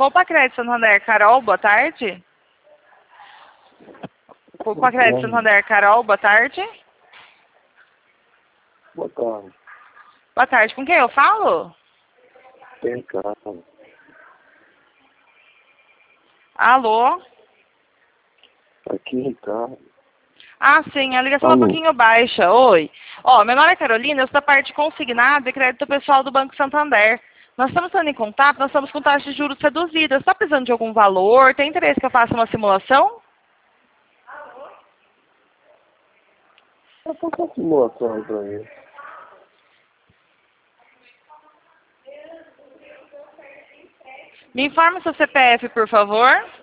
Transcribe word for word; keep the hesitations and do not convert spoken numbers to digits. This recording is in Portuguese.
Poupa Crédito Santander, Carol, boa tarde. Poupa Crédito Santander, Carol, boa tarde. Boa tarde. Boa tarde, com quem eu falo? Tem casa. Alô? Aqui, Ricardo. Ah, sim, a ligação é um Alô. pouquinho baixa. Oi. Ó, meu nome é Carolina, eu sou da parte consignada e crédito pessoal do Banco Santander. Nós estamos estando em contato, nós estamos com taxas de juros reduzidas. Está precisando de algum valor? Tem interesse que eu faça uma simulação? Eu faço uma simulação aí pra mim. Me informe seu C P F, por favor.